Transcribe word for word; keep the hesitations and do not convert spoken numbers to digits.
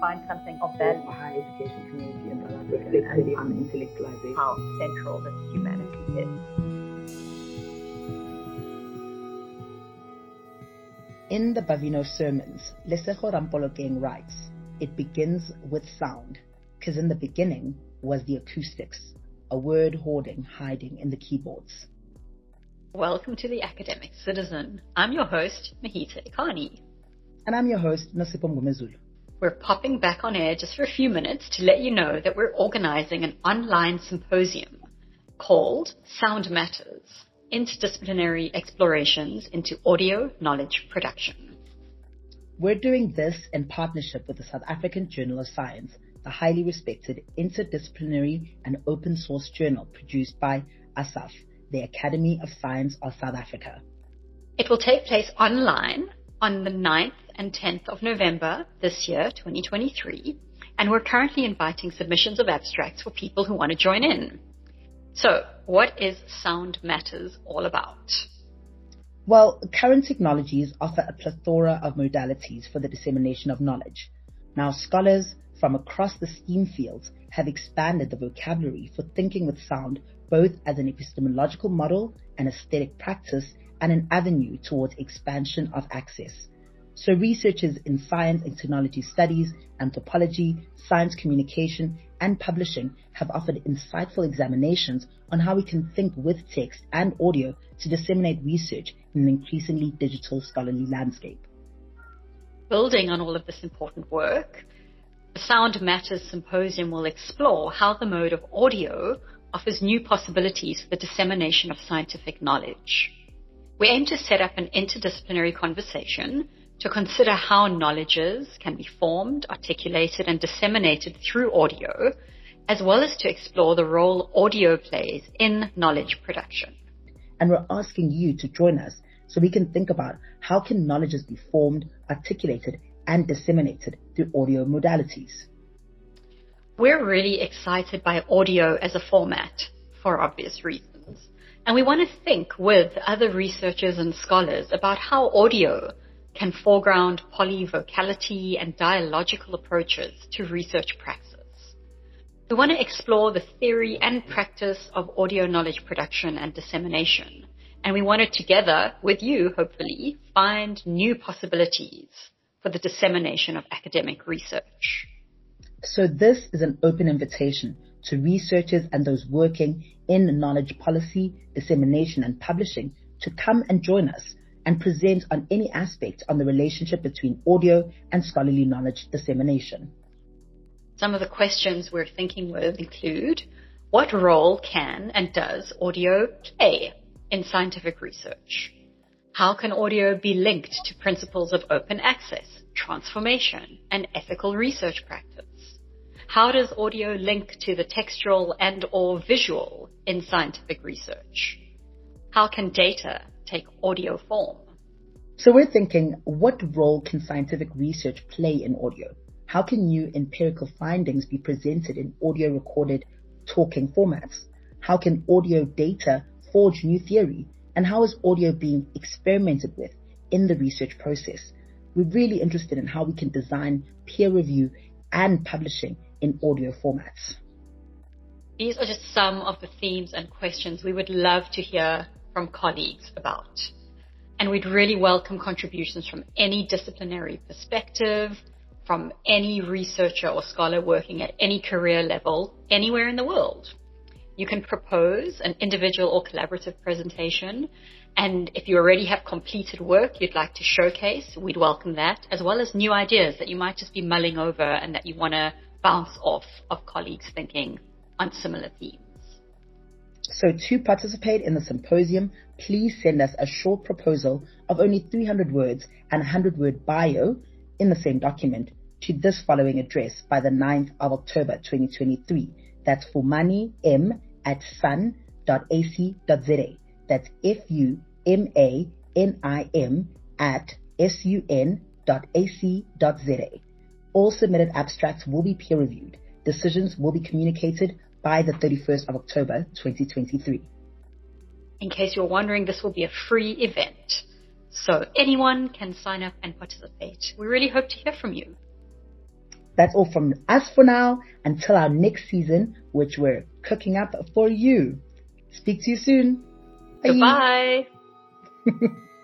find something of value. For higher education community in South Africa and on intellectualization. How central this humanity is. In the Bavino Sermons, Lesego Rampolokeng writes, "It begins with sound, because in the beginning was the acoustics, a word hoarding, hiding in the keyboards." Welcome to The Academic Citizen. I'm your host, Mahita Ikani. And I'm your host, Nosipho Mngomezulu. We're popping back on air just for a few minutes to let you know that we're organizing an online symposium called Sound Matters, Interdisciplinary Explorations into Audio Knowledge Production. We're doing this in partnership with the South African Journal of Science, the highly respected interdisciplinary and open source journal produced by ASAF, the Academy of Science of South Africa. It will take place online on the ninth and tenth of November this year, twenty twenty-three, and we're currently inviting submissions of abstracts for people who want to join in. So, what is Sound Matters all about? Well, current technologies offer a plethora of modalities for the dissemination of knowledge. Now, scholars from across the STEAM fields have expanded the vocabulary for thinking with sound, both as an epistemological model, an aesthetic practice, and an avenue towards expansion of access. So researchers in science and technology studies, anthropology, science communication, and publishing have offered insightful examinations on how we can think with text and audio to disseminate research in an increasingly digital scholarly landscape. Building on all of this important work, the Sound Matters Symposium will explore how the mode of audio offers new possibilities for the dissemination of scientific knowledge. We aim to set up an interdisciplinary conversation to consider how knowledges can be formed, articulated, and disseminated through audio, as well as to explore the role audio plays in knowledge production. And we're asking you to join us so we can think about how can knowledges be formed, articulated, and disseminated through audio modalities. We're really excited by audio as a format for obvious reasons. And we want to think with other researchers and scholars about how audio can foreground polyvocality and dialogical approaches to research praxis. We want to explore the theory and practice of audio knowledge production and dissemination. And we want to together, with you, hopefully, find new possibilities for the dissemination of academic research. So this is an open invitation to researchers and those working in knowledge policy, dissemination, and publishing to come and join us and present on any aspect on the relationship between audio and scholarly knowledge dissemination. Some of the questions we're thinking with include, what role can and does audio play in scientific research? How can audio be linked to principles of open access, transformation, and ethical research practice? How does audio link to the textual and or visual in scientific research? How can data take audio form? So we're thinking, what role can scientific research play in audio? How can new empirical findings be presented in audio recorded talking formats? How can audio data forge new theory? And how is audio being experimented with in the research process? We're really interested in how we can design peer review and publishing in audio formats. These are just some of the themes and questions we would love to hear from colleagues about. And we'd really welcome contributions from any disciplinary perspective, from any researcher or scholar working at any career level, anywhere in the world. You can propose an individual or collaborative presentation, and if you already have completed work you'd like to showcase, we'd welcome that, as well as new ideas that you might just be mulling over and that you want to bounce off of colleagues thinking on similar themes. So to participate in the symposium, please send us a short proposal of only three hundred words and a one hundred word bio in the same document to this following address by the ninth of October twenty twenty-three. That's fumani m at sun dot a c dot z a. That's F U M A N I M at S U N dot A C dot Z A. All submitted abstracts will be peer reviewed. Decisions will be communicated by the thirty-first of October twenty twenty-three. In case you're wondering, this will be a free event, so anyone can sign up and participate. We really hope to hear from you. That's all from us for now, until our next season, which we're cooking up for you. Speak to you soon. Bye. Goodbye.